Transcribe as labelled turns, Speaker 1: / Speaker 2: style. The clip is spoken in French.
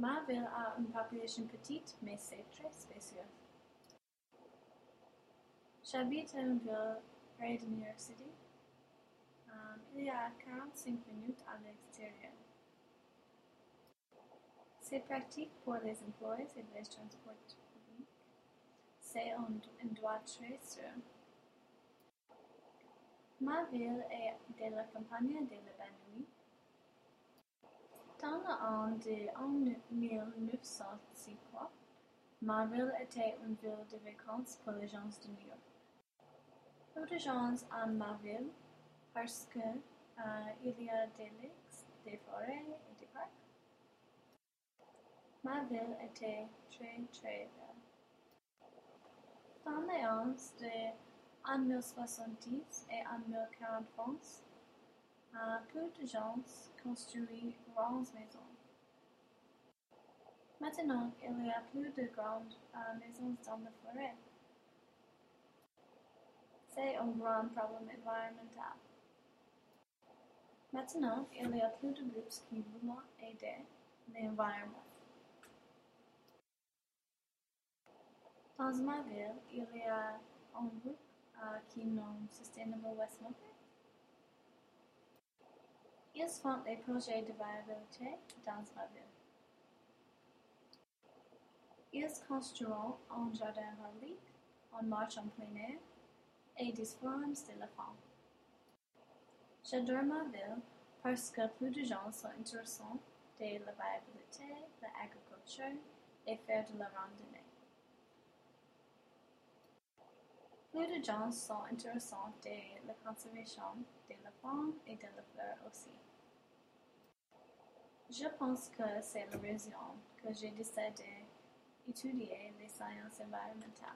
Speaker 1: Ma ville a une population petite, mais c'est très spécieux. J'habite à une ville près de New York City. Il y a 45 minutes à l'extérieur. C'est pratique pour les employés et les transports publics. C'est un endroit très sûr. Ma ville est de la campagne de l'Évanouie. Dans l'an de 1950, ma ville était une ville de vacances pour les gens de New York. Peu de gens aiment ma ville parce que il y a des lacs, des forêts et des parcs. Ma ville était très très belle. Dans les ans de 1070 et 1040, peu de gens construisent grandes maisons. Maintenant, il y a plus de grandes maisons dans la forêt. C'est un grand problème environnemental. Maintenant, il y a plus de groupes qui veulent aider l'environnement. Dans ma ville, il y a un groupe qui nomme Sustainable Westmount. Ils font des projets de viabilité dans ma ville. Ils construiront un jardin public, une marche en plein air et des forums de la femme. J'adore ma ville parce que plus de gens sont intéressés de la viabilité, l'agriculture et faire de la randonnée. Plus de gens sont intéressés de la conservation de la faune et de la flore aussi. Je pense que c'est la raison que j'ai décidé d'étudier les sciences environnementales.